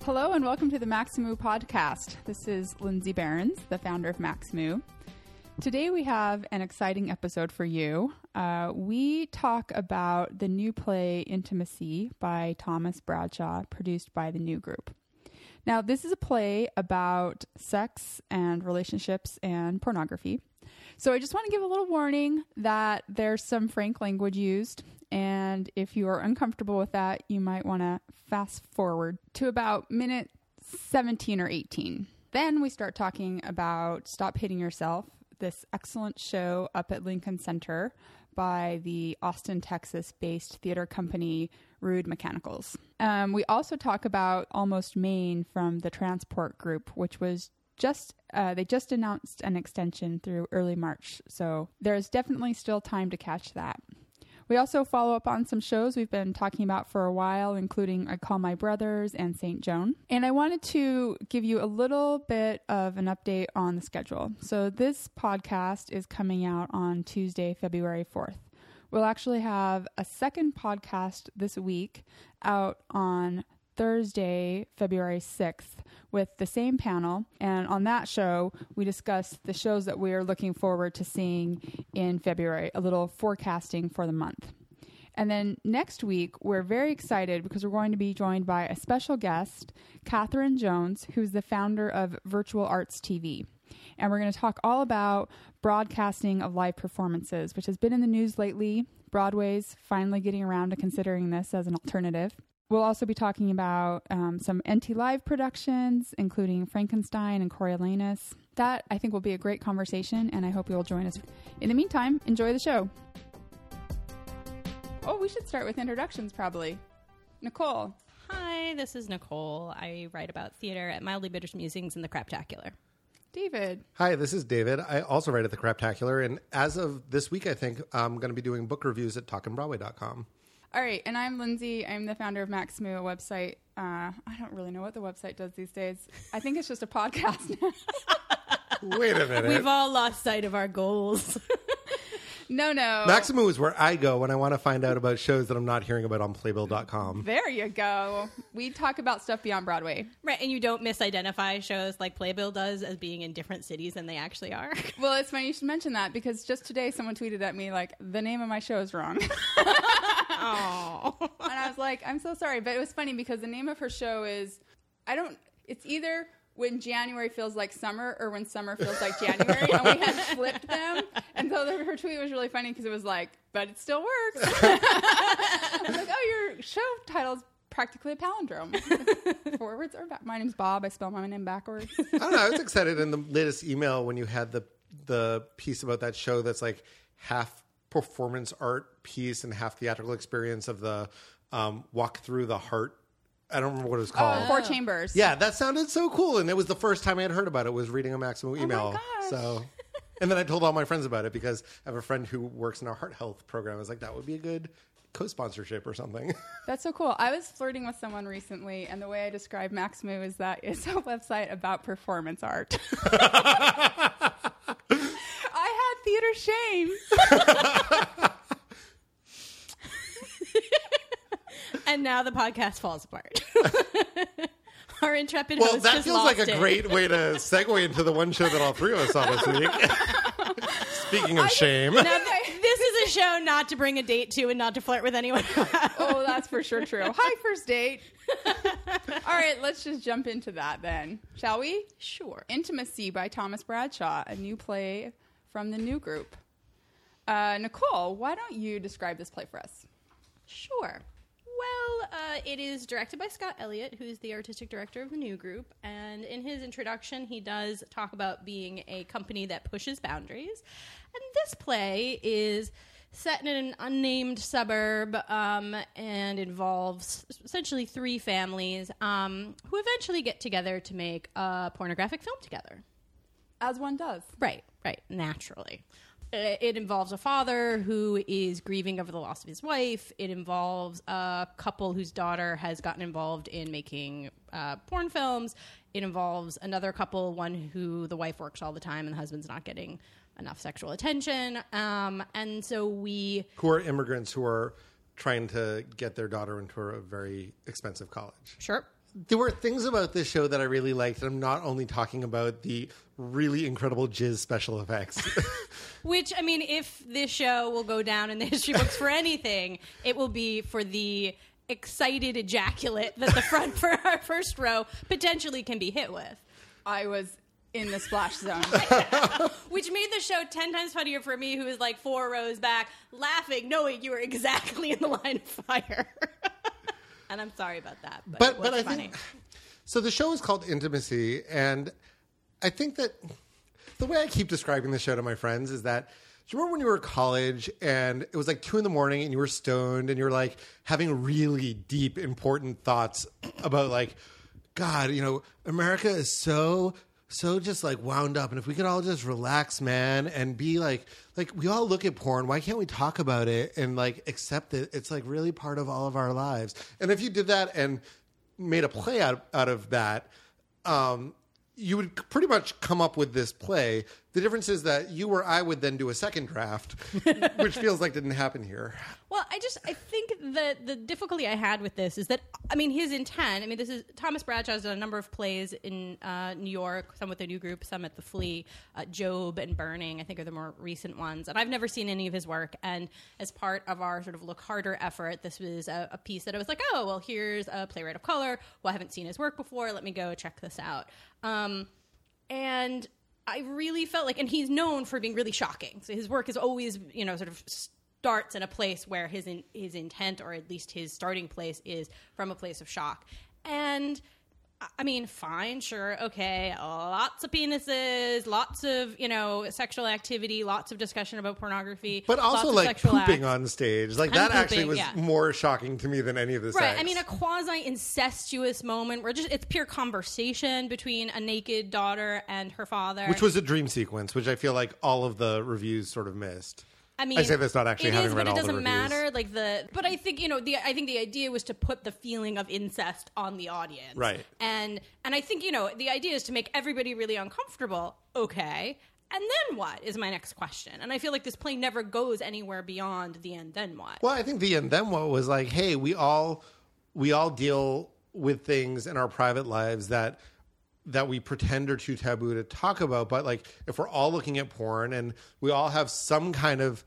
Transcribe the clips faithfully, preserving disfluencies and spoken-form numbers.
Hello and welcome to the Maximoo podcast. This is Lindsay Behrens, the founder of Maximoo. Today we have an exciting episode for you. Uh, we talk about the new play Intimacy by Thomas Bradshaw, produced by the New Group. Now, this is a play about sex and relationships and pornography. So I just want to give a little warning that there's some frank language used, and if you are uncomfortable with that, you might want to fast forward to about minute seventeen or eighteen. Then we start talking about Stop Hitting Yourself, this excellent show up at Lincoln Center by the Austin, Texas-based theater company Rude Mechanicals. Um, we also talk about Almost Maine from the Transport Group, which was just, uh, they just announced an extension through early March. So there's definitely still time to catch that. We also follow up on some shows we've been talking about for a while, including I Call My Brothers and Saint Joan. And I wanted to give you a little bit of an update on the schedule. So this podcast is coming out on Tuesday, February fourth. We'll actually have a second podcast this week out on Thursday, February sixth, with the same panel. And on that show, we discuss the shows that we are looking forward to seeing in February, a little forecasting for the month. And then next week, we're very excited because we're going to be joined by a special guest, Catherine Jones, who's the founder of Virtual Arts T V. And we're going to talk all about broadcasting of live performances, which has been in the news lately. Broadway's finally getting around to considering this as an alternative. We'll also be talking about um, some N T Live productions, including Frankenstein and Coriolanus. That, I think, will be a great conversation, and I hope you'll join us. In the meantime, enjoy the show. Oh, we should start with introductions, probably. Nicole. Hi, this is Nicole. I write about theater at Mildly Bitters Musings and the Craptacular. David. Hi, this is David. I also write at the Craptacular, and as of this week, I think I'm going to be doing book reviews at talkin broadway dot com. All right, and I'm Lindsay. I'm the founder of Maximoo, a website. Uh, I don't really know what the website does these days. I think it's just a podcast now. Wait a minute. We've all lost sight of our goals. No, no. Maximoo is where I go when I want to find out about shows that I'm not hearing about on playbill dot com. There you go. We talk about stuff beyond Broadway. Right, and you don't misidentify shows like Playbill does as being in different cities than they actually are. Well, it's funny you should mention that because just today someone tweeted at me like, the name of my show is wrong. Oh. And I was like, I'm so sorry. But it was funny because the name of her show is, I don't, it's either When January Feels Like Summer or When Summer Feels Like January. And we had flipped them. And so the, her tweet was really funny because it was like, but it still works. I was like, oh, your show title's practically a palindrome. Forwards or back. My name's Bob. I spell my name backwards. I don't know. I was excited in the latest email when you had the the piece about that show that's like half performance art piece and half theatrical experience of the um, Walk Through the Heart. I don't remember what it was called. Oh, Four Chambers. Yeah, that sounded so cool. And it was the first time I had heard about it was reading a Maximoo email. Oh my gosh. So, and then I told all my friends about it because I have a friend who works in our heart health program. I was like, that would be a good co-sponsorship or something. That's so cool. I was flirting with someone recently, and the way I describe Maximoo is that it's a website about performance art. I had theater shame. And now the podcast falls apart. Our intrepid Well, host that just feels lost like a it. great way to segue into the one show that all three of us saw this week. Speaking of shame. Now, th- this is a show not to bring a date to and not to flirt with anyone. Oh, that's for sure true. Hi, first date. All right, let's just jump into that then, shall we? Sure. Intimacy by Thomas Bradshaw, a new play from the New Group. Uh, Nicole, why don't you describe this play for us? Sure. Well, uh, it is directed by Scott Elliott, who's the artistic director of the New Group. And in his introduction, he does talk about being a company that pushes boundaries. And this play is set in an unnamed suburb um, and involves essentially three families um, who eventually get together to make a pornographic film together. As one does. Right, right, naturally. It involves a father who is grieving over the loss of his wife. It involves a couple whose daughter has gotten involved in making uh, porn films. It involves another couple, one who the wife works all the time and the husband's not getting enough sexual attention. Um, and so we... Who are immigrants who are trying to get their daughter into a very expensive college. Sure. there were things about this show that I really liked. And I'm not only talking about the really incredible jizz special effects. Which, I mean, if this show will go down in the history books for anything, it will be for the excited ejaculate that the front for our first row potentially can be hit with. I was in the splash zone. Which made the show ten times funnier for me, who was like four rows back, laughing, knowing you were exactly in the line of fire. And I'm sorry about that, but, but it was but I funny. think so. The show is called Intimacy, and I think that the way I keep describing the show to my friends is that, do you remember when you were in college and it was like two in the morning and you were stoned and you were like having really deep, important thoughts about like, God, you know, America is so, so just like wound up. And if we could all just relax, man, and be like, like we all look at porn. Why can't we talk about it and like accept it? It's like really part of all of our lives. And if you did that and made a play out, out of that, um, you would pretty much come up with this play. The difference is that you or I would then do a second draft, which feels like didn't happen here. Well, I just, I think the the difficulty I had with this is that, I mean, his intent, I mean, this is, Thomas Bradshaw's done a number of plays in uh, New York, some with the New Group, some at the Flea. uh, Job and Burning, I think, are the more recent ones. And I've never seen any of his work. And as part of our sort of Look Harder effort, this was a, a piece that I was like, oh, well, here's a playwright of color. Well, I haven't seen his work before. Let me go check this out. Um, and I really felt like, and he's known for being really shocking. So his work is always, you know, sort of starts in a place where his in, his intent, or at least his starting place, is from a place of shock. And I mean, fine, sure, okay, lots of penises, lots of, you know, sexual activity, lots of discussion about pornography. But also lots like of sexual pooping acts. on stage. Like And that pooping, actually was yeah. more shocking to me than any of the Right, sex. I mean, a quasi-incestuous moment where just it's pure conversation between a naked daughter and her father. Which was a dream sequence, which I feel like all of the reviews sort of missed. I mean, I say this not actually it having is, read but all it the doesn't reviews. matter. Like the, but I think you know the. I think the idea was to put the feeling of incest on the audience, Right. And and I think you know the idea is to make everybody really uncomfortable. Okay, and then what is my next question? And I feel like this play never goes anywhere beyond the end. Then what? Well, I think the and then what was like, hey, we all we all deal with things in our private lives that that we pretend are too taboo to talk about. But like, if we're all looking at porn and we all have some kind of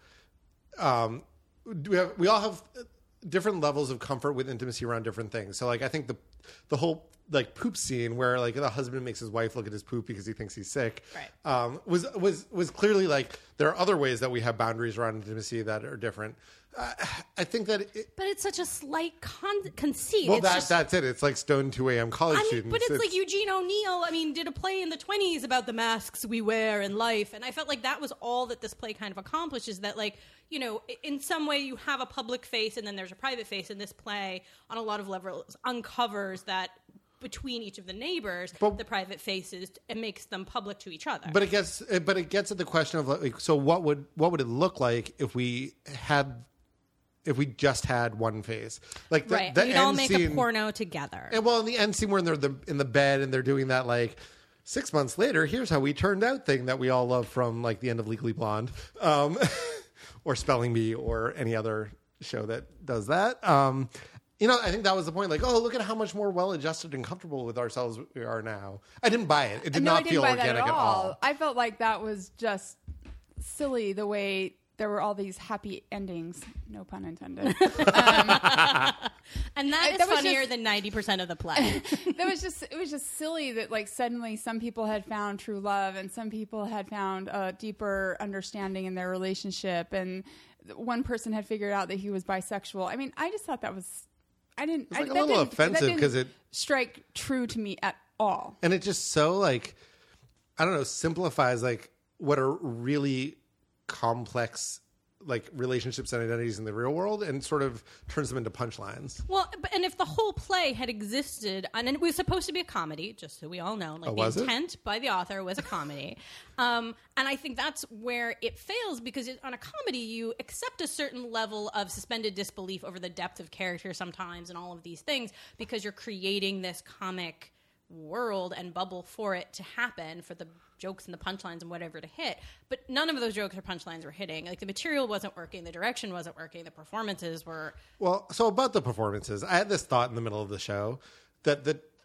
um, we have we all have different levels of comfort with intimacy around different things. So like, I think the the whole like poop scene where like the husband makes his wife look at his poop because he thinks he's sick, Right. um, was was was clearly like there are other ways that we have boundaries around intimacy that are different. Uh, I think that it, But it's such a slight con- conceit. well, it's that, just, that's it. It's like stoned two a.m. college I mean, students. but it's, like Eugene O'Neill, I mean, did a play in the twenties about the masks we wear in life. And I felt like that was all that this play kind of accomplishes, that, like, you know, in some way you have a public face and then there's a private face. And this play, on a lot of levels, uncovers that between each of the neighbors, But- the private faces, and makes them public to each other. But it gets, but it gets at the question of like, so what would what would it look like if we had, if we just had one face, like the, right. the We'd end all make scene, a porno together. And well, in the end scene where they're the, in the bed and they're doing that like six months later, here's how we turned out thing that we all love from like the end of Legally Blonde, um, or Spelling Bee, or any other show that does that. Um, you know, I think that was the point. Like, oh, look at how much more well-adjusted and comfortable with ourselves we are now. I didn't buy it. It did no, I not didn't feel buy organic that at all. I felt like that was just silly the way there were all these happy endings. No pun intended. And that I- is that was funnier just- than ninety percent of the play. That was just, it was just silly that like suddenly some people had found true love and some people had found a deeper understanding in their relationship, and one person had figured out that he was bisexual. I mean, I just thought that was, I didn't, It's like I, a that little didn't- offensive that didn't 'cause it- strike true to me at all. And it just so like, I don't know, simplifies like what are really complex like relationships and identities in the real world and sort of turns them into punchlines. Well, but- and if the whole play had existed, and it was supposed to be a comedy, just so we all know, like Oh, the was it? intent by the author was a comedy, um, and I think that's where it fails, because it, on a comedy you accept a certain level of suspended disbelief over the depth of character sometimes and all of these things, because you're creating this comic world and bubble for it to happen, for the jokes and the punchlines and whatever to hit. But none of those jokes or punchlines were hitting. Like, the material wasn't working, the direction wasn't working, the performances were... Well, so about the performances, I had this thought in the middle of the show that the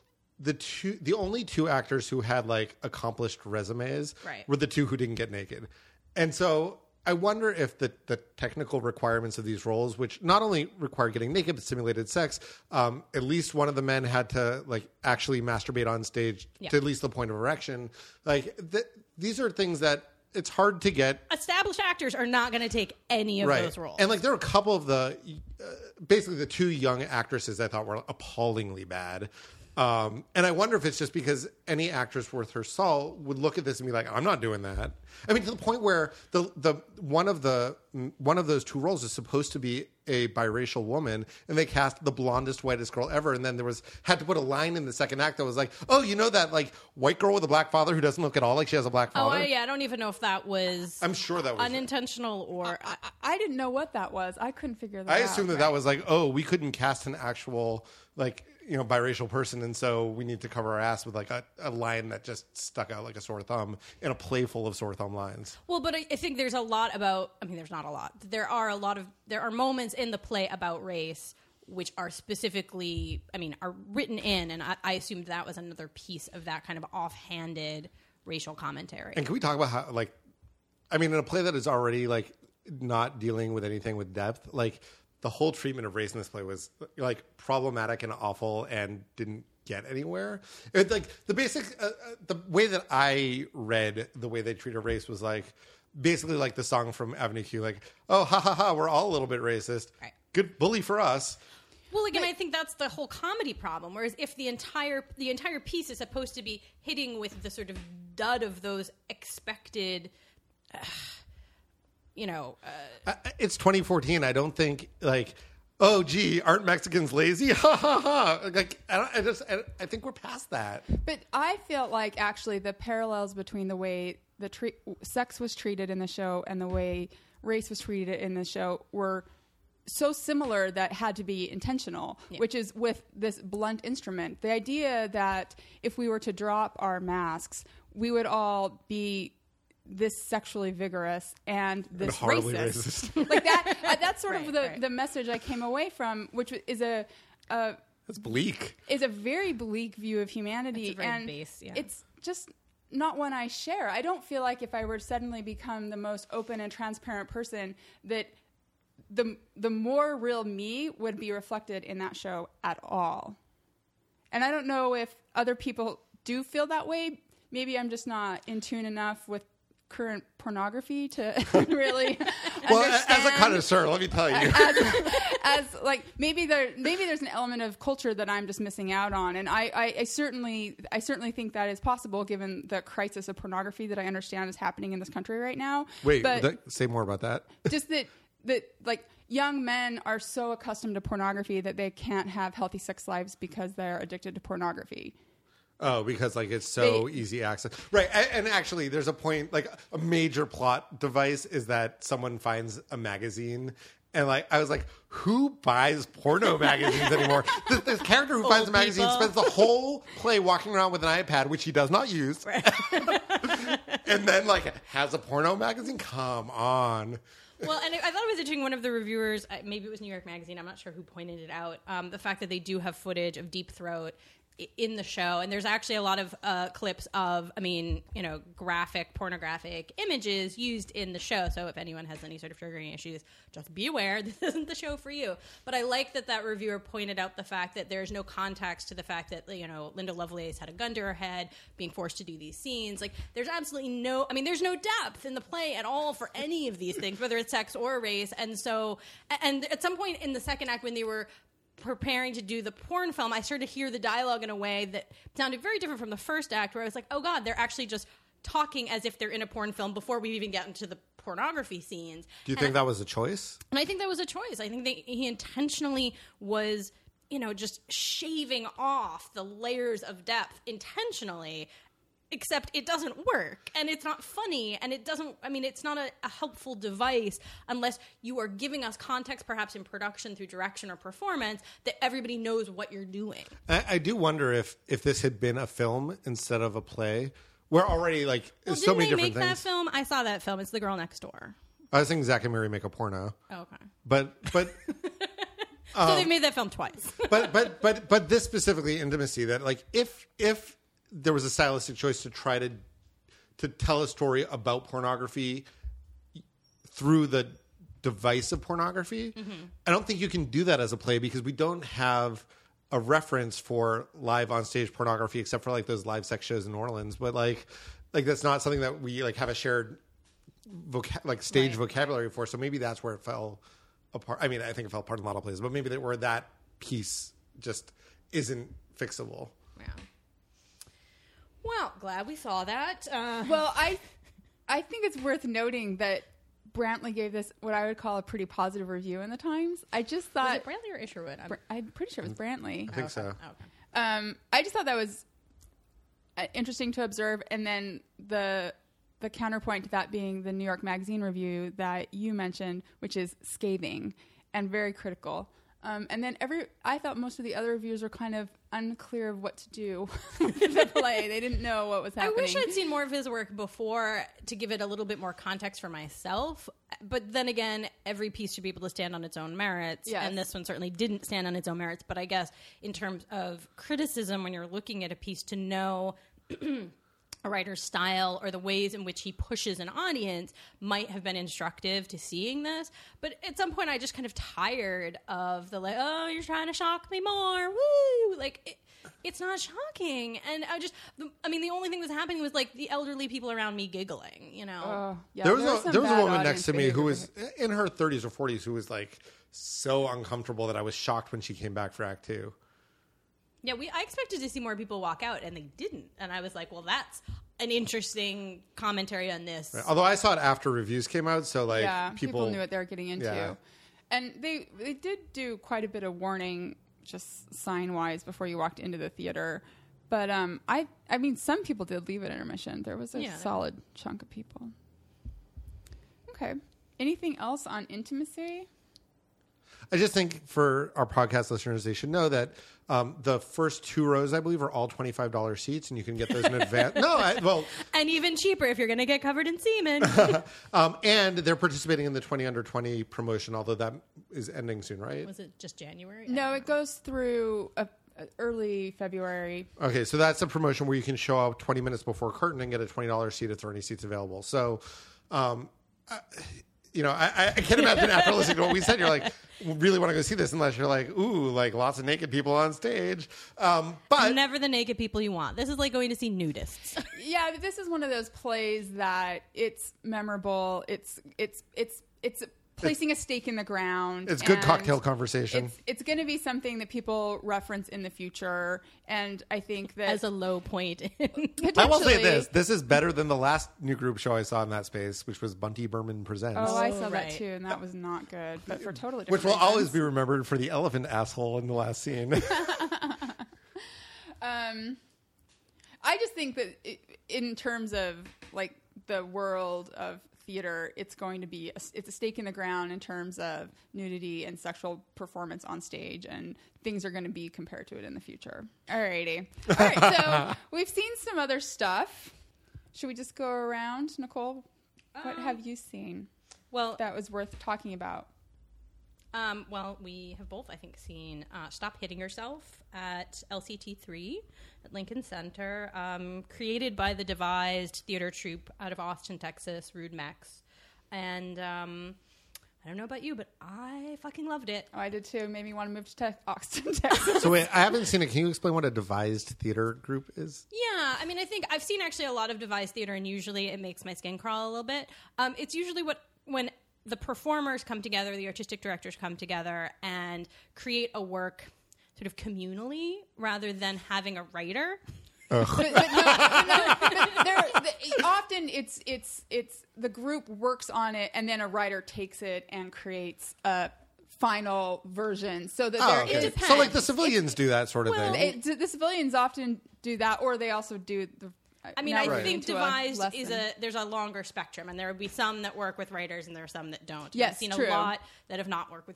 the two, the only two actors who had like accomplished resumes Right. were the two who didn't get naked. And so I wonder if the, the technical requirements of these roles, which not only require getting naked but simulated sex, um, at least one of the men had to like actually masturbate on stage Yeah. to at least the point of erection. Like th- these are things that it's hard to get. Established actors are not going to take any of Right. those roles. And like there were a couple of the, uh, basically the two young actresses I thought were appallingly bad. Um, and I wonder if it's just because any actress worth her salt would look at this and be like, I'm not doing that. I mean, to the point where the the one of the one of those two roles is supposed to be a biracial woman, and they cast the blondest, whitest girl ever, and then there was had to put a line in the second act that was like, oh, you know that like white girl with a black father who doesn't look at all like she has a black oh, father. I, yeah, I don't even know if that was I'm sure that was unintentional or. I, I didn't know what that was. I couldn't figure that I out. assumed that that was like, oh, we couldn't cast an actual like you know biracial person, and so we need to cover our ass with like a, a line that just stuck out like a sore thumb in a play full of sore thumb lines. Well, but I, I think there's a lot about. I mean, there's not a lot. There are a lot of. There are moments in the play about race which are specifically. I mean, are written in, and I, I assumed that was another piece of that kind of offhanded racial commentary. And can we talk about how like, I mean, in a play that is already like not dealing with anything with depth, like the whole treatment of race in this play was like problematic and awful and didn't get anywhere. It, like the basic, uh, uh, the way that I read the way they treated race was like basically like the song from Avenue Q, like, oh, ha ha ha, we're all a little bit racist. Right. Good bully for us. Well, again, I think that's the whole comedy problem. Whereas if the entire the entire piece is supposed to be hitting with the sort of dud of those expected, uh, you know, uh, Uh, it's twenty fourteen. I don't think like, oh, gee, aren't Mexicans lazy? Ha ha ha. Like, I, don't, I just, I, I think we're past that. But I feel like actually the parallels between the way the tre- sex was treated in the show and the way race was treated in the show were so similar that had to be intentional, Yeah. which is with this blunt instrument. The idea that if we were to drop our masks, we would all be this sexually vigorous and this And horribly racist. racist. Like that, uh, that's sort Right, of the, right. the message I came away from, which is a, a That's bleak. is a very bleak view of humanity. It's a very and base, yeah. it's just not one I share. I don't feel like if I were to suddenly become the most open and transparent person that the the more real me would be reflected in that show at all. And I don't know if other people do feel that way. Maybe I'm just not in tune enough with current pornography to really Well, understand. as a connoisseur, let me tell you. as, as like maybe there maybe there's an element of culture that I'm just missing out on, and I, I, I certainly I certainly think that is possible given the crisis of pornography that I understand is happening in this country right now. Wait, but th- say more about that. just that that like young men are so accustomed to pornography that they can't have healthy sex lives because they're addicted to pornography. Oh, because like it's so They- easy access, right? a- And actually, there's a point. Like a major plot device is that someone finds a magazine, and like I was like, who buys porno magazines anymore? This, this character who finds a magazine people. spends the whole play walking around with an iPad, which he does not use, and then like has a porno magazine. Come on. Well, and I I thought it was interesting. One of the reviewers, uh, maybe it was New York Magazine, I'm not sure who pointed it out, um, the fact that they do have footage of Deep Throat i- in the show, and there's actually a lot of uh, clips of, I mean, you know, graphic, pornographic images used in the show. So if anyone has any sort of triggering issues, just be aware this isn't the show for you. But I like that that reviewer pointed out the fact that there's no context to the fact that, you know, Linda Lovelace had a gun to her head, being forced to do these scenes. Like, there's absolutely no, I mean, there's no depth in the play at all for any of these things, whether it's sex or race. And so, and at some point in the second act when they were preparing to do the porn film, I started to hear the dialogue in a way that sounded very different from the first act, where I was like, oh God, they're actually just talking as if they're in a porn film before we even get into the pornography scenes. Do you And think I- that was a choice? and I think that was a choice. I think that he intentionally was, you know, just shaving off the layers of depth intentionally, except it doesn't work, and it's not funny, and it doesn't, I mean, it's not a, a helpful device unless you are giving us context, perhaps in production through direction or performance, that everybody knows what you're doing. I, I do wonder if if this had been a film instead of a play. We're already like Well, so didn't many they different make that things. film? I saw that film. It's The Girl Next Door. I was thinking Zack and Mary make a porno, Oh, okay. but but So they've made that film twice. but but but but this specifically, Intimacy, that like if if there was a stylistic choice to try to to tell a story about pornography through the device of pornography, mm-hmm. I don't think you can do that as a play because we don't have a reference for live on stage pornography except for like those live sex shows in New Orleans. But like like that's not something that we like have a shared voca- like stage right. vocabulary for. So maybe that's where it fell apart. I mean, I think it fell apart in a lot of places, but maybe that where that piece just isn't fixable. Yeah. Well, glad we saw that. Uh, well, I I think it's worth noting that Brantley gave this what I would call a pretty positive review in the Times. I just thought... Was it Brantley or Isherwood? I'm, Br- I'm pretty sure it was Brantley. I think okay. so. Okay. Um, I just thought that was uh, interesting to observe. And then the the counterpoint to that being the New York Magazine review that you mentioned, which is scathing and very critical. Um, and then every, I thought most of the other reviews were kind of unclear of what to do with the play. They didn't know what was happening. I wish I'd seen more of his work before to give it a little bit more context for myself. But then again, every piece should be able to stand on its own merits. Yes. And this one certainly didn't stand on its own merits. But I guess in terms of criticism, when you're looking at a piece, to know a writer's style or the ways in which he pushes an audience might have been instructive to seeing this. But at some point I just kind of tired of the like, oh, you're trying to shock me more. Woo! Like, it, it's not shocking. And I just, I mean, the only thing that was happening was like the elderly people around me giggling, you know? Oh, yeah, there was, there a, was some there was a bad woman audience next to me behavior. who was in her thirties or forties who was like so uncomfortable that I was shocked when she came back for Act Two. Yeah, we. I expected to see more people walk out, and they didn't. And I was like, well, that's an interesting commentary on this. Right. Although I saw it after reviews came out, so like yeah, people, people knew what they were getting into. Yeah. And they they did do quite a bit of warning, just sign-wise, before you walked into the theater. But um, I I mean, some people did leave at intermission. There was a Yeah. solid chunk of people. Okay. Anything else on Intimacy? I just think for our podcast listeners, they should know that um, the first two rows, I believe, are all twenty-five dollars seats, and you can get those in advance. No, I, well, And even cheaper if you're going to get covered in semen. um, and they're participating in the twenty under twenty promotion, although that is ending soon, right? Was it just January? No, it goes through a, a early February. Okay, so that's a promotion where you can show up twenty minutes before curtain and get a twenty dollars seat if there are any seats available. So, um, I, you know, I, I can't imagine after listening to what we said, you're like, really want to go see this unless you're like, ooh, like lots of naked people on stage. Um, but Never the naked people you want. This is like going to see nudists. Yeah, but this is one of those plays that it's memorable. It's it's it's it's placing a stake in the ground. it's good and cocktail conversation. It's, it's going to be something that people reference in the future, and I think that As a low point. in- I will say potentially- this. This is better than the last new group show I saw in that space, which was Bunty Berman Presents. Oh, I Oh, saw that right. too, and that was not good. But for totally which different will always reasons. be remembered for the elephant asshole in the last scene. Um, I just think that it, in terms of like the world of theater, it's going to be a, it's a stake in the ground in terms of nudity and sexual performance on stage, and things are going to be compared to it in the future. Alrighty, all right. So we've seen some other stuff. Should we just go around, Nicole? What Um, have you seen well, that was worth talking about? Um, well, we have both, I think, seen uh, Stop Hitting Yourself at L C T three at Lincoln Center, um, created by the devised theater troupe out of Austin, Texas, Rude Mex. And um, I don't know about you, but I fucking loved it. Oh, I did too. Made me want to move to te- Austin, Texas. So wait, I haven't seen it. Can you explain what a devised theater group is? Yeah, I mean, I think I've seen actually a lot of devised theater, and usually it makes my skin crawl a little bit. Um, it's usually what when the performers come together, the artistic directors come together and create a work sort of communally rather than having a writer. but, but no, no, but there, the, often it's it's it's the group works on it, and then a writer takes it and creates a final version, so that Oh, there okay. is. So like the civilians do that sort of Well, thing. it, the civilians often do that, or they also do the. I mean, now I we're Right. think into a devised is lesson. a there's a longer spectrum, and there will be some that work with writers, and there are some that don't. Yes, I've seen true. a lot that have not worked with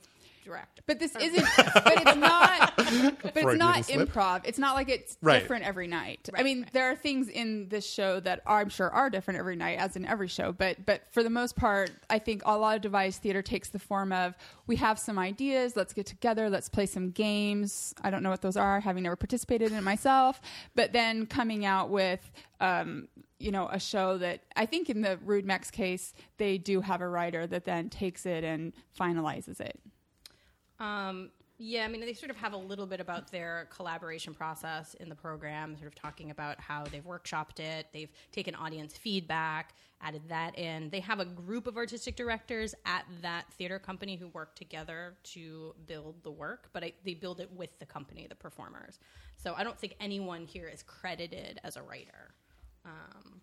director. But this isn't. But it's not. But it's Freudian not slip. improv. It's not like it's Right. different every night. I Right, mean, right. there are things in this show that are, I'm sure are different every night, as in every show. But but for the most part, I think a lot of devised theater takes the form of, we have some ideas. Let's get together. Let's play some games. I don't know what those are, having never participated in it myself. But then coming out with. Um, you know, a show that I think in the Rude Mex case, they do have a writer that then takes it and finalizes it. Um, yeah, I mean, they sort of have a little bit about their collaboration process in the program, sort of talking about how they've workshopped it, they've taken audience feedback, added that in. They have a group of artistic directors at that theater company who work together to build the work, but I, they build it with the company, the performers. So I don't think anyone here is credited as a writer. Um,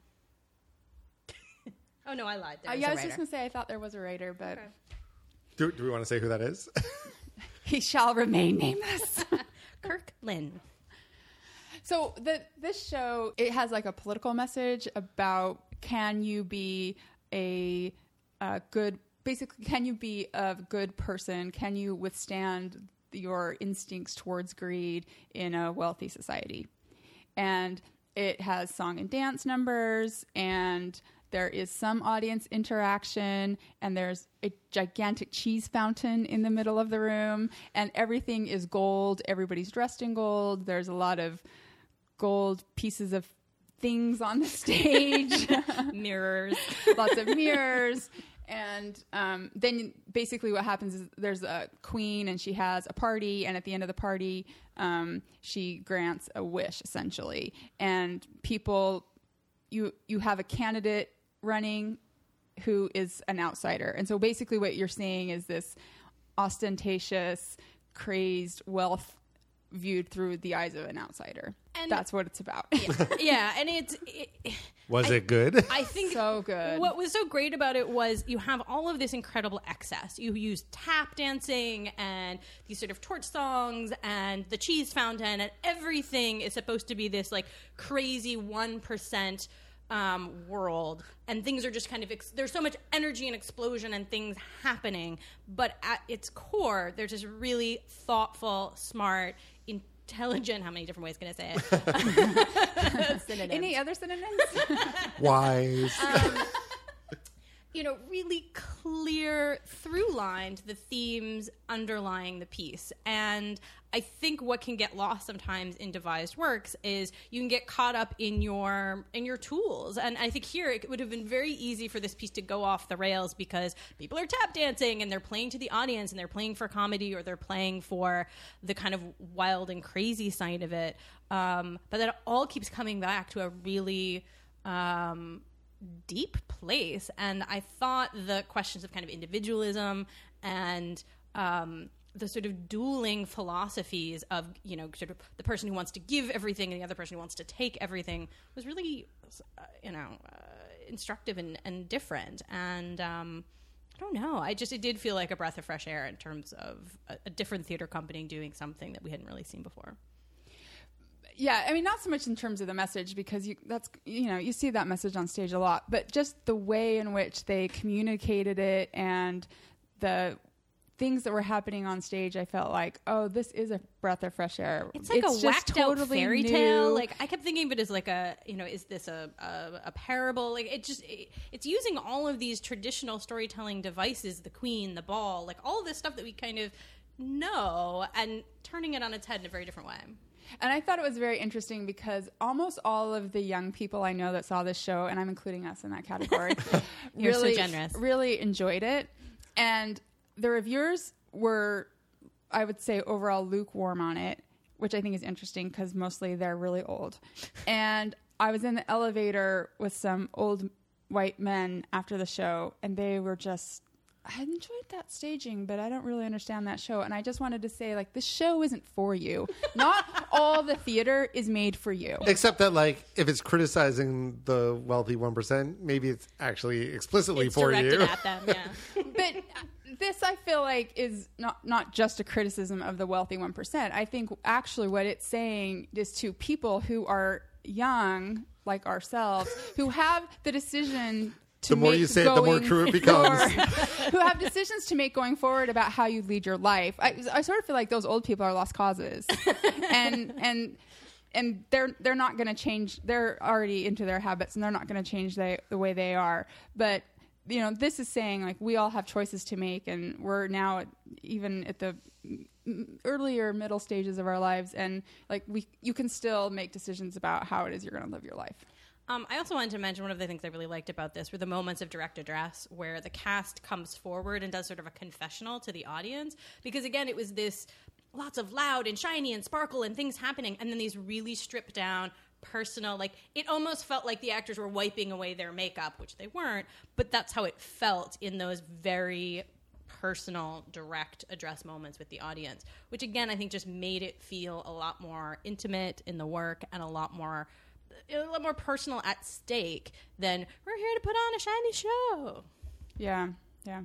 oh, no, I lied. There Uh, is yeah, a I was writer. just going to say I thought there was a writer, but Okay. Do, do we want to say who that is? he shall remain nameless. Kirk Lynn. So the this show, it has like a political message about, can you be a, a good, basically, can you be a good person? Can you withstand your instincts towards greed in a wealthy society? And it has song and dance numbers, and there is some audience interaction, and there's a gigantic cheese fountain in the middle of the room, and everything is gold. Everybody's dressed in gold. There's a lot of gold pieces of things on the stage, Mirrors. lots of mirrors. And um, then basically what happens is there's a queen and she has a party, and at the end of the party, um, she grants a wish, essentially. And people, you you have a candidate running who is an outsider. And so basically what you're seeing is this ostentatious, crazed wealth viewed through the eyes of an outsider. And- That's what it's about. Yeah, yeah, and it's... It, Was I- it good? I think So good. What was so great about it was you have all of this incredible excess. You use tap dancing and these sort of torch songs and the cheese fountain, and everything is supposed to be this like crazy one percent um, world, and things are just kind of ex- there's so much energy and explosion and things happening. But at its core, there's this really thoughtful, smart, intelligent. How many different ways can I say it? Synonyms. Any other synonyms? Wise. you know, really clear through lined the themes underlying the piece. And I think what can get lost sometimes in devised works is you can get caught up in your in your tools. And I think here it would have been very easy for this piece to go off the rails because people are tap dancing and they're playing to the audience and they're playing for comedy or they're playing for the kind of wild and crazy side of it. Um, but that all keeps coming back to a really um, deep place. And I thought the questions of kind of individualism and um, the sort of dueling philosophies of, you know, sort of the person who wants to give everything and the other person who wants to take everything was really, uh, you know, uh, instructive and, and different. And um, I don't know. I just, it did feel like a breath of fresh air in terms of a, a different theater company doing something that we hadn't really seen before. Yeah, I mean, not so much in terms of the message because you that's you know you see that message on stage a lot, but just the way in which they communicated it and the things that were happening on stage, I felt like, oh, this is a breath of fresh air. It's like it's a just whacked out totally fairy new. tale. Like I kept thinking of it as like a, you know, is this a a, a parable? Like it just it, it's using all of these traditional storytelling devices, the queen, the ball, like all of this stuff that we kind of know, and turning it on its head in a very different way. And I thought it was very interesting because almost all of the young people I know that saw this show, and I'm including us in that category, You're so really, generous. really enjoyed it. And the reviewers were, I would say, overall lukewarm on it, which I think is interesting because mostly they're really old. And I was in the elevator with some old white men after the show, and they were just, I enjoyed that staging, but I don't really understand that show. And I just wanted to say, like, this show isn't for you. Not all the theater is made for you. Except that, like, if it's criticizing the wealthy one percent, maybe it's actually explicitly It's for directed you. at them, yeah. But this, I feel like, is not, not just a criticism of the wealthy one percent. I think actually what it's saying is to people who are young, like ourselves, who have the decision to The more make you say it, the more going true it becomes. forward- who have decisions to make going forward about how you lead your life. I, I sort of feel like those old people are lost causes, and and and they're they're not going to change. They're already into their habits, and they're not going to change the the way they are. But you know, this is saying like we all have choices to make, and we're now at, even at the earlier middle stages of our lives, and like we you can still make decisions about how it is you're going to live your life. Um, I also wanted to mention one of the things I really liked about this were the moments of direct address where the cast comes forward and does sort of a confessional to the audience, because again it was this lots of loud and shiny and sparkle and things happening, and then these really stripped down personal, like it almost felt like the actors were wiping away their makeup, which they weren't, but that's how it felt in those very personal, direct address moments with the audience, which again I think just made it feel a lot more intimate in the work and a lot more a lot more personal at stake than we're here to put on a shiny show. Yeah, yeah.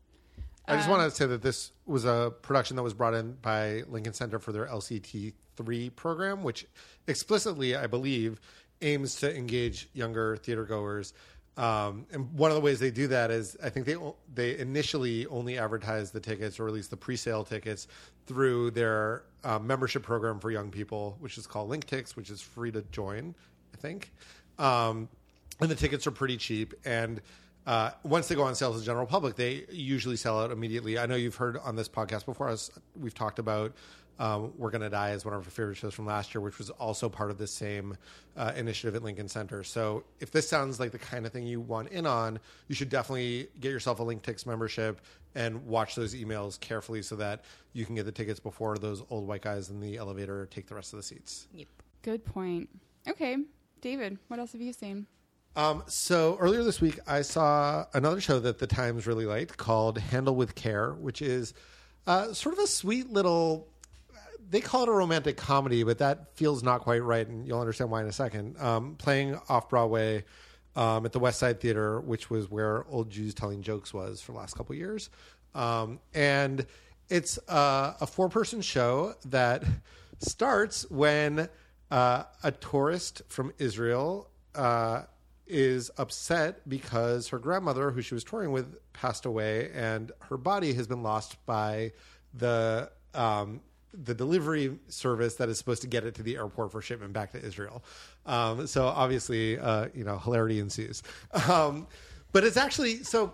I just Um, want to say that this was a production that was brought in by Lincoln Center for their L C T three program, which explicitly, I believe, aims to engage younger theater goers. Um, and one of the ways they do that is I think they they initially only advertise the tickets, or at least the pre-sale tickets, through their uh, membership program for young people, which is called LinkTix, which is free to join, I think. Um, and the tickets are pretty cheap. And uh, once they go on sale to the general public, they usually sell out immediately. I know you've heard on this podcast before us, we've talked about Um, We're Gonna Die as one of our favorite shows from last year, which was also part of the same uh, initiative at Lincoln Center. So if this sounds like the kind of thing you want in on, you should definitely get yourself a LinkTix membership and watch those emails carefully so that you can get the tickets before those old white guys in the elevator take the rest of the seats. Yep. Good point. Okay, David, what else have you seen? Um, so earlier this week, I saw another show that the Times really liked called Handle with Care, which is uh, sort of a sweet little... They call it a romantic comedy, but that feels not quite right, and you'll understand why in a second. Um, playing off-Broadway um, at the West Side Theater, which was where Old Jews Telling Jokes was for the last couple of years. Um, and it's uh, a four-person show that starts when uh, a tourist from Israel uh, is upset because her grandmother, who she was touring with, passed away, and her body has been lost by the... Um, the delivery service that is supposed to get it to the airport for shipment back to Israel. Um, so obviously, uh, you know, hilarity ensues. Um, but it's actually, so...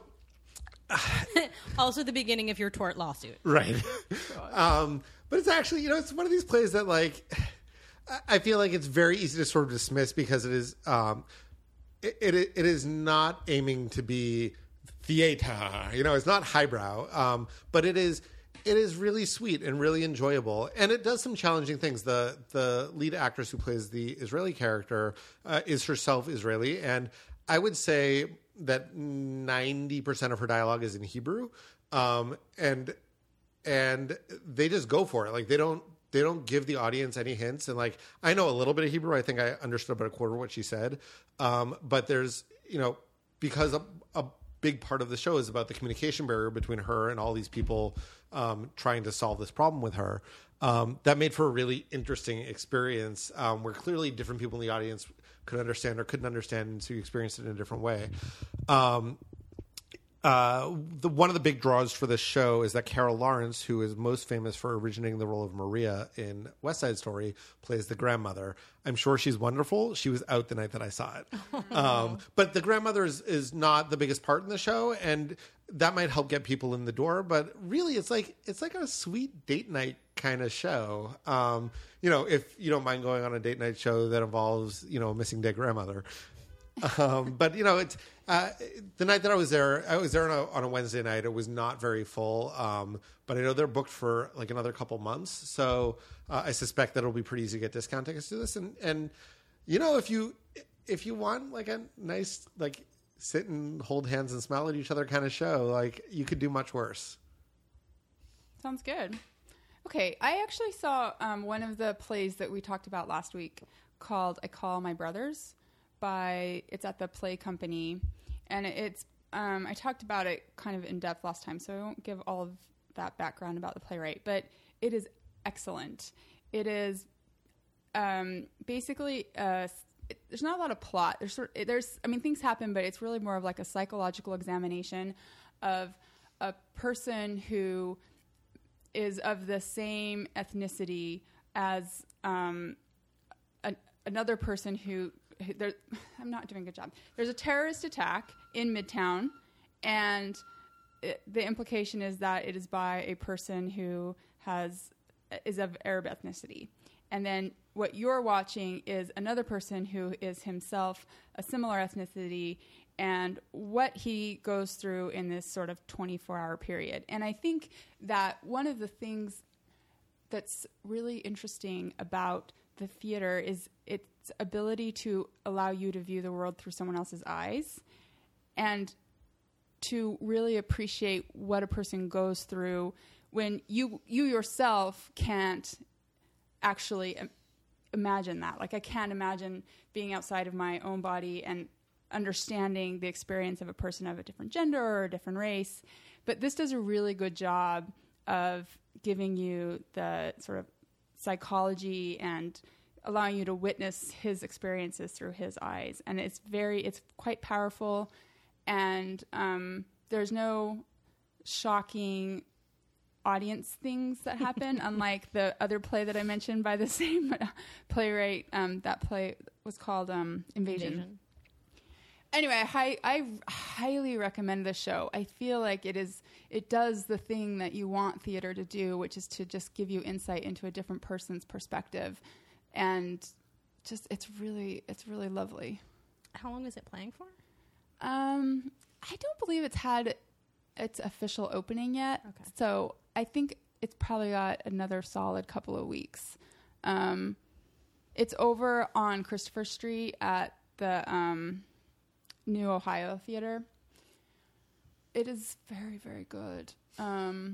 Also the beginning of your tort lawsuit. Right. um, but it's actually, you know, it's one of these plays that, like, I feel like it's very easy to sort of dismiss because it is, um, it, it, it is not aiming to be theater, you know, it's not highbrow, um, but it is... It is really sweet and really enjoyable, and it does some challenging things. The the lead actress who plays the Israeli character uh, is herself Israeli, and I would say that ninety percent of her dialogue is in Hebrew, um, and and they just go for it. Like they don't they don't give the audience any hints. And like I know a little bit of Hebrew. I think I understood about a quarter of what she said, um, but there's you know because a, a big part of the show is about the communication barrier between her and all these people. Um, trying to solve this problem with her. Um, that made for a really interesting experience um, where clearly different people in the audience could understand or couldn't understand, and so you experienced it in a different way. Um, uh, the, one of the big draws for this show is that Carol Lawrence, who is most famous for originating the role of Maria in West Side Story, plays the grandmother. I'm sure she's wonderful. She was out the night that I saw it. um, but the grandmother is, is not the biggest part in the show, and that might help get people in the door. But really, it's like it's like a sweet date night kind of show. Um, you know, if you don't mind going on a date night show that involves, you know, a missing dead grandmother. Um, but you know, it's uh, the night that I was there. I was there on a, on a Wednesday night. It was not very full, um, but I know they're booked for like another couple months. So uh, I suspect that it'll be pretty easy to get discount tickets to this. And and you know, if you if you want like a nice like sit and hold hands and smile at each other kind of show, like you could do much worse. Sounds good. Okay, I actually saw um, one of the plays that we talked about last week called I Call My Brothers. By it's at the Play Company, and it's um, I talked about it kind of in depth last time, so I won't give all of that background about the playwright, but it is excellent. It is um, basically uh, it, there's not a lot of plot. There's sort of, there's I mean things happen, but it's really more of like a psychological examination of a person who is of the same ethnicity as um, a, another person who, who there, I'm not doing a good job. There's a terrorist attack in Midtown, and it, the implication is that it is by a person who has is of Arab ethnicity. And then what you're watching is another person who is himself a similar ethnicity and what he goes through in this sort of twenty-four hour period. And I think that one of the things that's really interesting about the theater is its ability to allow you to view the world through someone else's eyes and to really appreciate what a person goes through when you you yourself can't actually im- imagine that. Like, I can't imagine being outside of my own body and understanding the experience of a person of a different gender or a different race. But this does a really good job of giving you the sort of psychology and allowing you to witness his experiences through his eyes. And it's very, it's quite powerful. And um, there's no shocking audience things that happen, unlike the other play that I mentioned by the same playwright. Um, that play was called um, Invasion. Invasion. Anyway, I, hi- I highly recommend this show. I feel like it is it does the thing that you want theater to do, which is to just give you insight into a different person's perspective, and just it's really it's really lovely. How long is it playing for? Um, I don't believe it's had its official opening yet. Okay. So I think it's probably got another solid couple of weeks. Um, it's over on Christopher Street at the um, New Ohio Theater. It is very, very good. Um,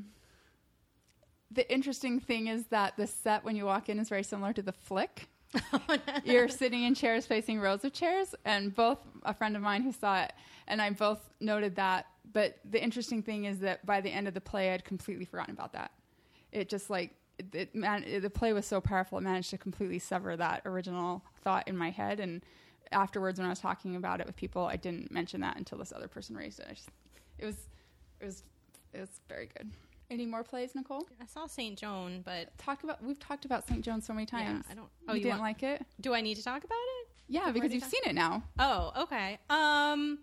the interesting thing is that the set when you walk in is very similar to The Flick. You're sitting in chairs facing rows of chairs, and both a friend of mine who saw it and I both noted that. But the interesting thing is that by the end of the play, I'd completely forgotten about that. It just like it, it, man, it, the play was so powerful, it managed to completely sever that original thought in my head. And afterwards, when I was talking about it with people, I didn't mention that until this other person raised it. I just, it was, it was, it was very good. Any more plays, Nicole? I saw Saint Joan, but talk about we've talked about Saint Joan so many times. Yeah, I don't. Oh, you, you didn't want, like it? Do I need to talk about it? Yeah, because you've seen it now. Oh, okay. Um,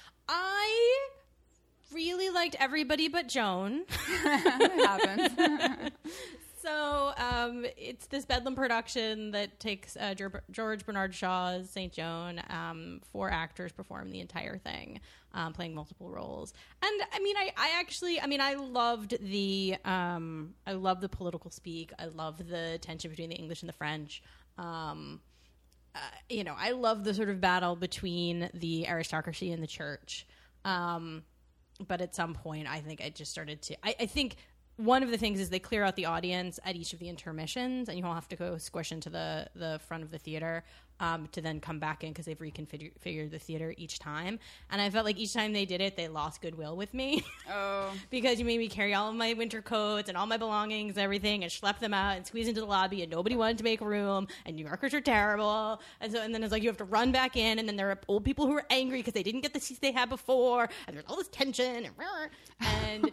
I really liked everybody but Joan. It happens. So um, it's this Bedlam production that takes uh, George Bernard Shaw's Saint Joan. Um, four actors perform the entire thing, um, playing multiple roles. And I mean, I, I actually, I mean, I loved the, um, I loved the political speak. I loved the tension between the English and the French. Um, uh, you know, I love the sort of battle between the aristocracy and the church. Um, but at some point, I think I just started to, I, I think one of the things is they clear out the audience at each of the intermissions, and you all have to go squish into the, the front of the theater um, to then come back in because they've reconfigured the theater each time. And I felt like each time they did it, they lost goodwill with me. Oh. Because you made me carry all of my winter coats and all my belongings and everything and schlep them out and squeeze into the lobby, and nobody wanted to make room, and New Yorkers are terrible. And so, and then it's like you have to run back in, and then there are old people who are angry because they didn't get the seats they had before, and there's all this tension and and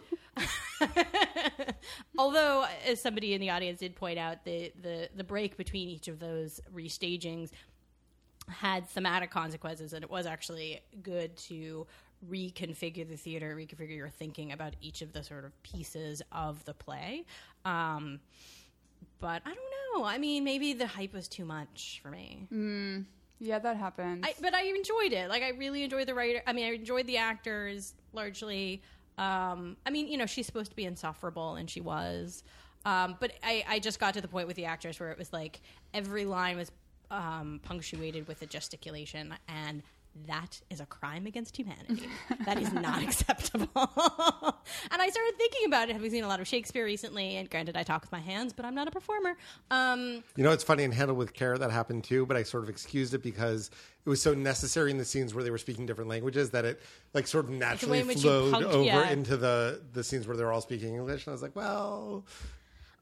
although, as somebody in the audience did point out, the, the, the break between each of those restagings had thematic consequences, and it was actually good to reconfigure the theater, reconfigure your thinking about each of the sort of pieces of the play. Um, but I don't know. I mean, maybe the hype was too much for me. Mm, yeah, that happens. I, but I enjoyed it. Like, I really enjoyed the writer. I mean, I enjoyed the actors largely. Um, I mean, you know, she's supposed to be insufferable, and she was. Um, but I, I just got to the point with the actress where it was like every line was um, punctuated with a gesticulation, and that is a crime against humanity. That is not acceptable. And I started thinking about it, having seen a lot of Shakespeare recently, and granted, I talk with my hands, but I'm not a performer. Um, you know, it's funny, in Handle with Care that happened too, but I sort of excused it because it was so necessary in the scenes where they were speaking different languages that it like sort of naturally flowed punct- over yeah. into the, the scenes where they were all speaking English. And I was like, well...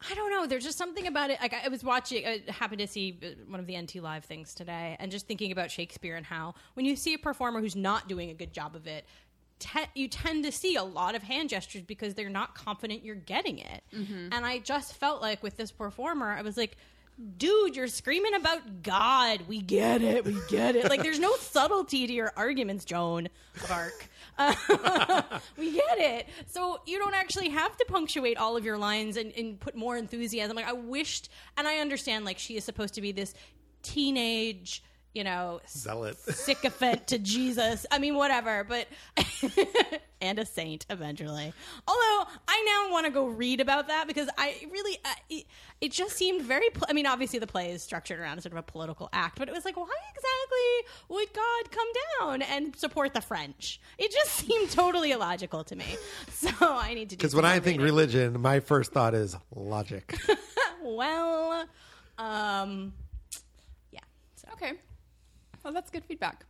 I don't know. There's just something about it. Like I was watching, I happened to see one of the N T Live things today, and just thinking about Shakespeare and how when you see a performer who's not doing a good job of it, te- you tend to see a lot of hand gestures because they're not confident you're getting it. Mm-hmm. And I just felt like with this performer, I was like, dude, you're screaming about God. We get it. We get it. Like, there's no subtlety to your arguments, Joan of Arc. Uh, we get it. So you don't actually have to punctuate all of your lines and, and put more enthusiasm. Like, I wished, and I understand, like, she is supposed to be this teenage, you know, zealot, sycophant to Jesus. I mean, whatever, but and a saint eventually. Although I now want to go read about that because I really, uh, it, it just seemed very. Pl- I mean, obviously the play is structured around sort of a political act, but it was like, why exactly would God come down and support the French? It just seemed totally illogical to me. So I need to do because when I think reading. religion, my first thought is logic. well, um, yeah. So. Okay. Well, that's good feedback.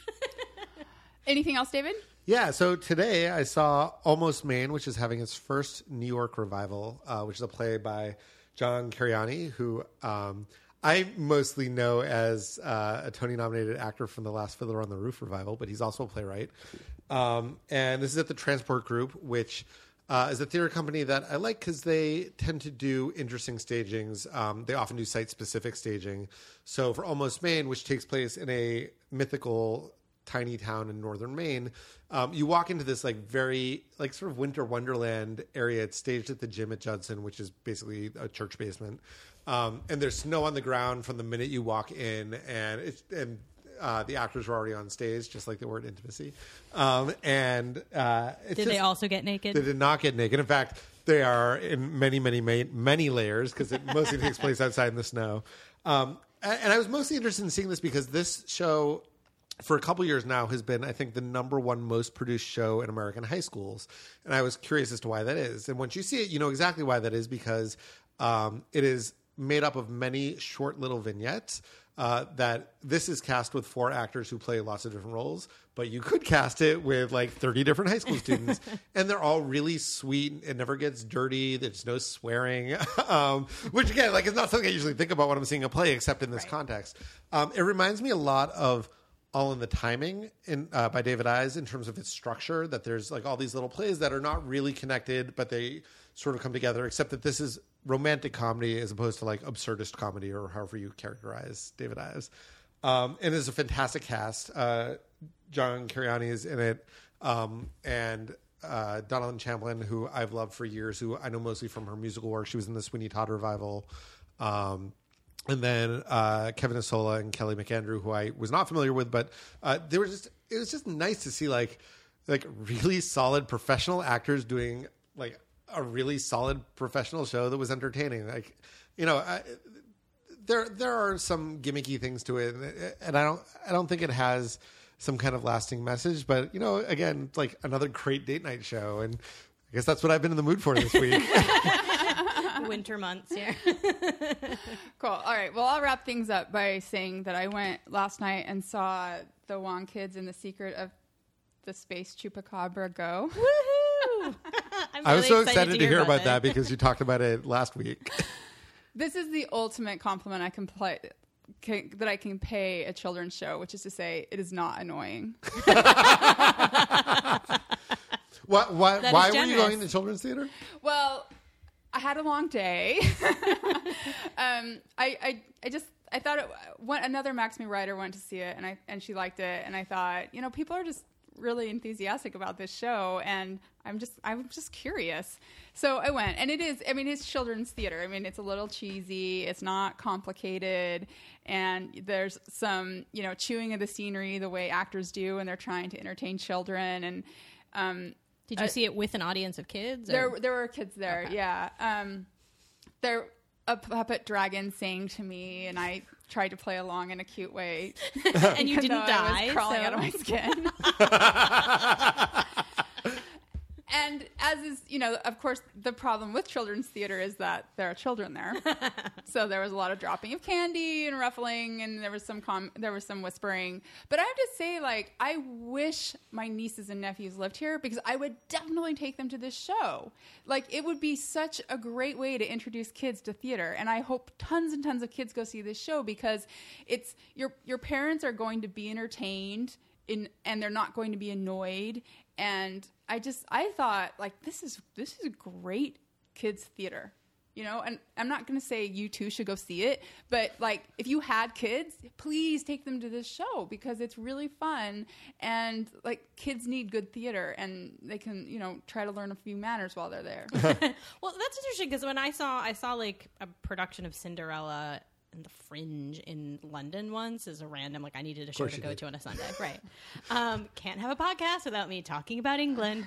Anything else, David? Yeah, so today I saw Almost Maine, which is having its first New York revival, uh, which is a play by John Cariani, who um, I mostly know as uh, a Tony-nominated actor from the last Fiddler on the Roof revival, but he's also a playwright. Um, and this is at the Transport Group, which uh, is a theater company that I like because they tend to do interesting stagings. Um, they often do site-specific staging. So for Almost Maine, which takes place in a mythical tiny town in northern Maine, um, you walk into this like very like sort of winter wonderland area. It's staged at the gym at Judson, which is basically a church basement. Um, and there's snow on the ground from the minute you walk in, and it's and uh, the actors were already on stage, just like they were at Intimacy. Um, and uh, it's did just, they also get naked? They did not get naked. In fact, they are in many, many, many, many layers because it mostly takes place outside in the snow. Um, and, and I was mostly interested in seeing this because this show, for a couple years now, has been, I think, the number one most produced show in American high schools. And I was curious as to why that is. And once you see it, you know exactly why that is, because um, it is made up of many short little vignettes uh, that this is cast with four actors who play lots of different roles. But you could cast it with like thirty different high school students. And they're all really sweet. It never gets dirty. There's no swearing. um, which, again, like it's not something I usually think about when I'm seeing a play, except in this right. context. Um, it reminds me a lot of All in the Timing in, uh, by David Ives in terms of its structure, that there's like all these little plays that are not really connected, but they sort of come together, except that this is romantic comedy as opposed to like absurdist comedy or however you characterize David Ives. Um, and it's a fantastic cast. Uh, John Cariani is in it. Um, and uh, Donalyn Champlin, who I've loved for years, who I know mostly from her musical work. She was in the Sweeney Todd revival. Um, And then uh, Kevin Isola and Kelly McAndrew, who I was not familiar with, but uh, they were just, it was just nice to see like like really solid professional actors doing like a really solid professional show that was entertaining. Like, you know, I, there there are some gimmicky things to it, and I don't I don't think it has some kind of lasting message. But you know, again, it's like another great date night show, and I guess that's what I've been in the mood for this week. Winter months here. Cool. All right. Well, I'll wrap things up by saying that I went last night and saw the Wong Kids and the Secret of the Space Chupacabra Go. Woohoo! I'm I was really so excited to hear, hear about that because you talked about it last week. This is the ultimate compliment I can play. Can, that I can pay a children's show, which is to say, it is not annoying. Why, why, That is why were generous. you going to children's theater? Well, I had a long day. um, I, I, I just, I thought it, one, another Maxime writer went to see it, and I, and she liked it, and I thought, you know, people are just really enthusiastic about this show, and I'm just, I'm just curious. So I went, and it is, I mean, it's children's theater. I mean, it's a little cheesy. It's not complicated, and there's some, you know, chewing of the scenery the way actors do when they're trying to entertain children, and um, Did you uh, see it with an audience of kids? Or? There, there were kids there. Okay. Yeah. Um, there, a puppet dragon sang to me, and I tried to play along in a cute way. And you even didn't though I die. was crawling so. out of my skin. And as is, you know, of course, the problem with children's theater is that there are children there. So there was a lot of dropping of candy and ruffling, and there was some com- there was some whispering. But I have to say, like, I wish my nieces and nephews lived here because I would definitely take them to this show. Like, it would be such a great way to introduce kids to theater. And I hope tons and tons of kids go see this show because it's your your parents are going to be entertained in, and they're not going to be annoyed. And I just, I thought, like, this is, this is great kids theater, you know, and I'm not going to say you too should go see it, but like, if you had kids, please take them to this show because it's really fun. And like, kids need good theater and they can, you know, try to learn a few manners while they're there. Well, that's interesting because when I saw, I saw like a production of Cinderella in the Fringe in London once as a random, like I needed a show to go did. to on a Sunday. Right. Um, can't have a podcast without me talking about England.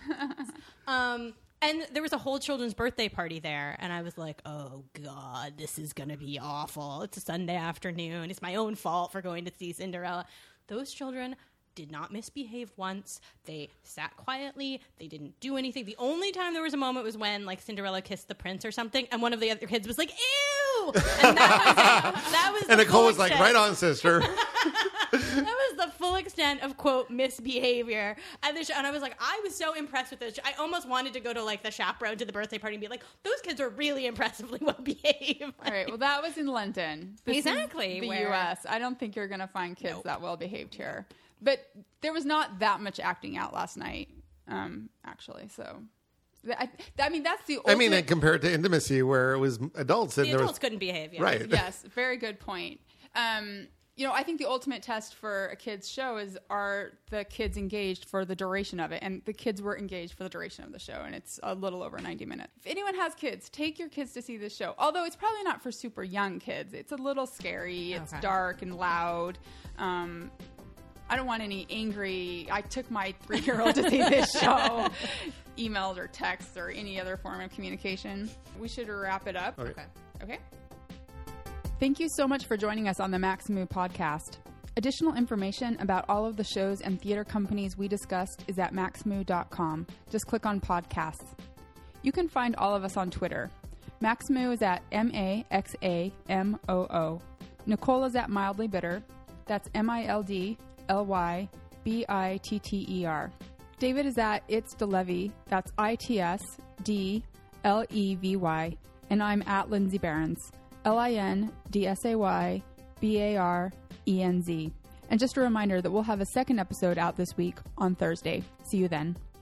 um, and there was a whole children's birthday party there. And I was like, oh God, this is going to be awful. It's a Sunday afternoon. It's my own fault for going to see Cinderella. Those children did not misbehave once. They sat quietly. They didn't do anything. The only time there was a moment was when like Cinderella kissed the prince or something. And one of the other kids was like, ew. And that was it. That was and the Nicole was extent. like, right on, sister. That was the full extent of, quote, misbehavior at the show. And I was like, I was so impressed with this. I almost wanted to go to like the chaperone to the birthday party and be like, those kids are really impressively well behaved. All right. Well, that was in London. This exactly. is the where... U S. I don't think you're going to find kids Nope. that well behaved here. But there was not that much acting out last night, um, actually. So, I, I mean, that's the ultimate... I mean, compared to Intimacy, where it was adults. And The there adults was, couldn't behave. Yeah. Right. Yes, very good point. Um, you know, I think the ultimate test for a kid's show is, are the kids engaged for the duration of it? And the kids were engaged for the duration of the show, and it's a little over ninety minutes. If anyone has kids, take your kids to see this show. Although it's probably not for super young kids. It's a little scary. It's Okay. dark and loud. Um I don't want any angry, I took my three-year-old to see this show, emails or texts or any other form of communication. We should wrap it up. Okay. Okay. Okay. Thank you so much for joining us on the Maximoo podcast. Additional information about all of the shows and theater companies we discussed is at maximoo dot com. Just click on podcasts. You can find all of us on Twitter. Maximoo is at M A X A M O O. Nicole is at Mildly Bitter. That's M I L D L Y B I T T E R. David is at It's DeLevy. That's I T S D L E V Y. And I'm at Lindsay Behrens. L I N D S A Y B A R E N Z. And just a reminder that we'll have a second episode out this week on Thursday. See you then.